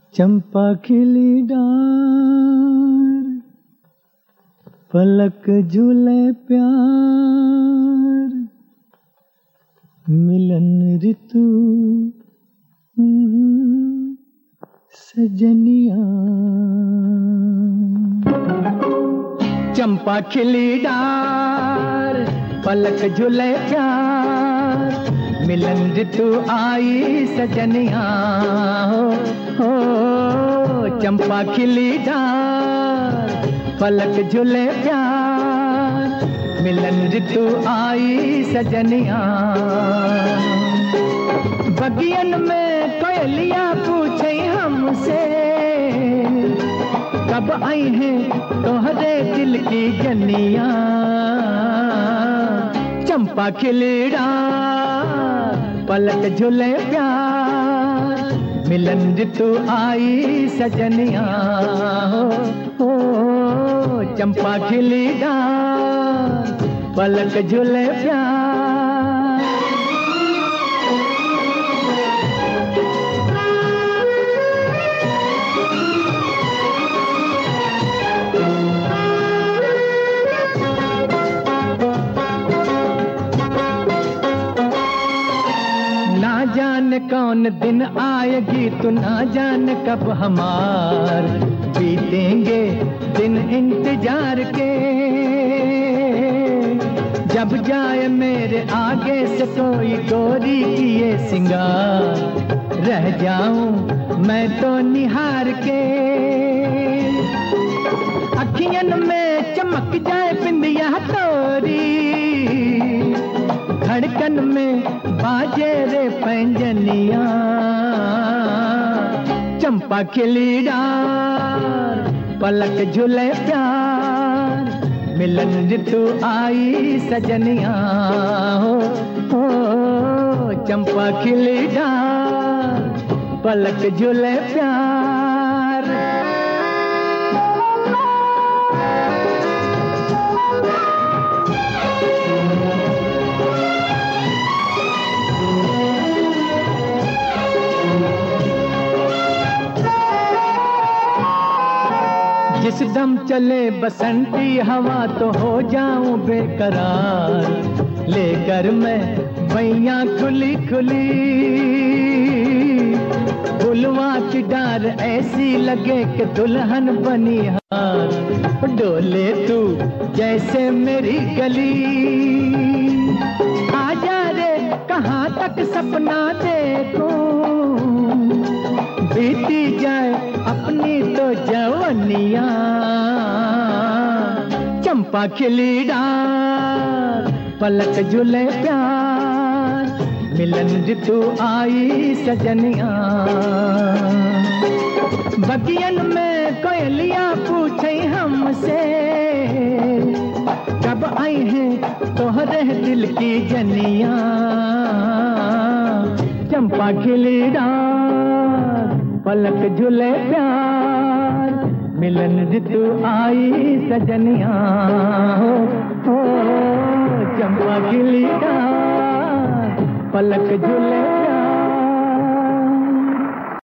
चंपा खिली डार, पलक झूले प्यार, मिलन ऋतु सजनिया। चंपा खिली डार, पलक झूले प्यार, मिलन ऋतु आई सजनिया। हो चंपा खिली डार, पलक झूले प्यार, मिलन ऋतु आई सजनिया। बगियन में कोयलिया पूछे हमसे, कब आई है तोहरे दिल की जनिया। चंपा खिली डार, पलक झूले प्यार, मिलन ऋतु आई सजनिया। हो चंपा खिली डार, पलक झूले प्यार। ना जाने कौन दिन आएगी, तू ना जाने कब हमार बीतेंगे दिन इंतजार के। जब जाए मेरे आगे से कोई गोरी की ये सिंगार, रह जाऊं मैं तो निहार के। अखियन में चमक जाए बिंदिया तोरी, धड़कन में बाजे रे पैंजनिया। चंपा खिली डार, पलक झूले प्यार, मिलन ऋतु आई सजनिया। हो चंपा खिली डार, पलक झूले प्यार। जिस दम चले बसंती हवा तो हो जाऊं बेकरार, लेकर मैं बैया खुली खुली। फुलवा की डार ऐसी लगे कि दुल्हन बनी हार, डोले तू जैसे मेरी गली। आजा रे कहाँ तक सपना देखूं, बीती जाए अपनी तो जवानिया। चंपा खिली डार, पलक झूले प्यार, मिलन ऋतु आई सजनिया। बगियन में कोयलिया पूछे हमसे, कब आई है तोहरे दिल की जनिया। चंपा खिली डार, पलक झूले प्यार, मिलन ऋतु आई सजनिया। हो चंपा खिली डार, पलक झूले